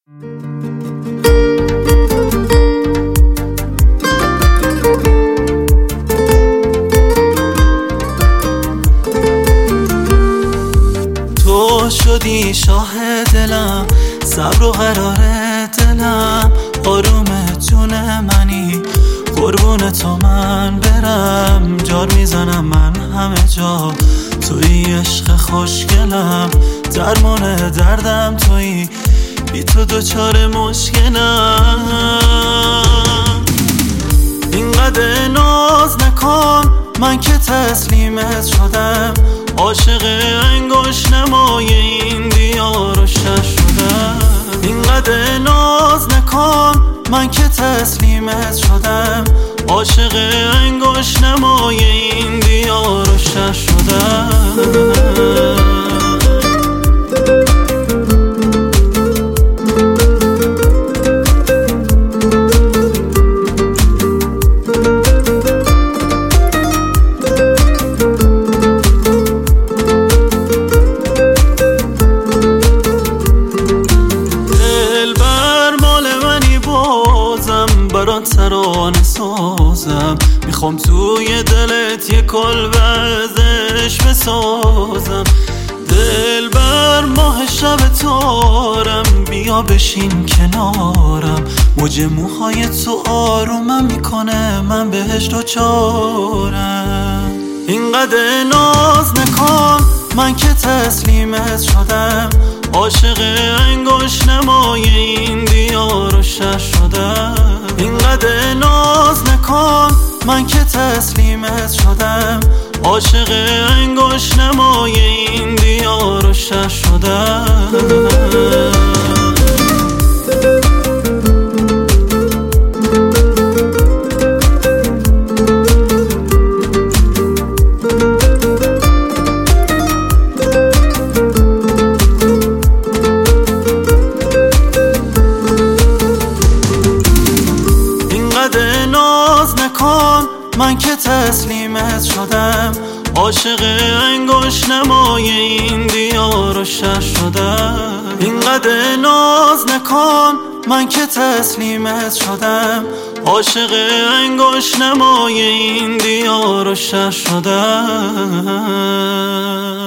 تو شدی شاه دلم، صبر و قرار دلم، آروم جون منی، قربون تو من برم. جار میزنم من همه جا، توی عشق خوشگلم، درمان دردم توی، بی تو دوچار مشکلم. اینقدر ناز نکن، من که تسلیمت شدم، عاشق انگشت نمای این دیار و شش شدم. اینقدر ناز نکن، من که تسلیمت شدم، عاشق انگشت نمای این دیار و شش شدم. برات ترانه سازم، میخوام توی دلت یه کلبه ازش بسازم. دل بر ماه شب تارم، بیا بشین کنارم، موج موهای تو آرومم میکنه، من بهش دوچارم. اینقدر ناز نکن، من که تسلیمت شدم، عاشق انگشت نمای این دیار و شش شدم. اینقدر ناز نکن، من که تسلیمت شدم، عاشق انگشت نمای این دیار و شش شدم. من که تسلیمت شدم، عاشق انگشت نمای این دیار و شش شدم. اینقدر ناز نکن، من که تسلیمت شدم، عاشق انگشت نمای این دیار و شش شدم.